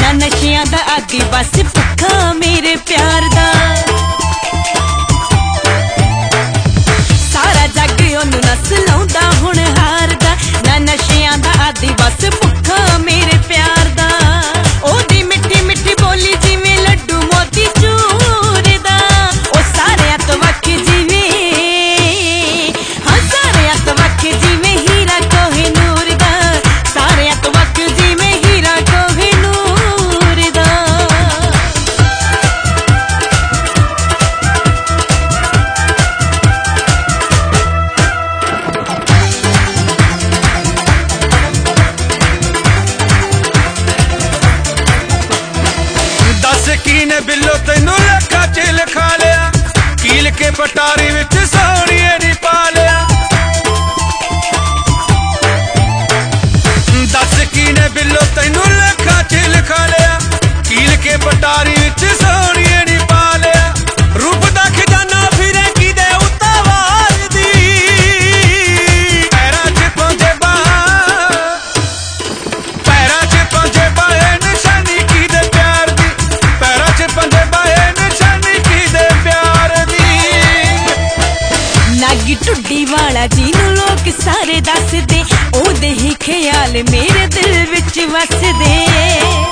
ना नशियां दा आदी बस भुखा मेरे प्यार दा। सारा जग ओनू नस लाउंदा हुण हारदा, ना नशियां दा आदी बस भुखा मेरे प्यार दा। ओदी मिठी मिठी बोली जिवें लड्डू मोती चूर दा, ओ सारेयां तो वख जिवें, हाँ सारेयां तो वख जिवें हीरा कोहिनूर दा, सारेयां तो वख जिवें हीरा कोहिनूर दा। दस कीने बिल्लो तैनू लखा च लिखा लिया, कील के पटारी विच सोहणिए नी पा लिया। दस कीने बिल्लो तैनू लखा च लिखा लिया, कील के पटारी विच सोहणिए नी पा लिया। रूप दा खजाना फिरे किदे उतावाल दी, पैरां च पौंजे पैरां च पौंजे बाए निशानी किदे प्यार दी, पैरां च पौंजे बाए निशानी किदे प्यार दी। नागी टुड्डी वाला जिनू लोग सारे दसदे, ओदे ही ख्याल मेरे दिल विच वसदे।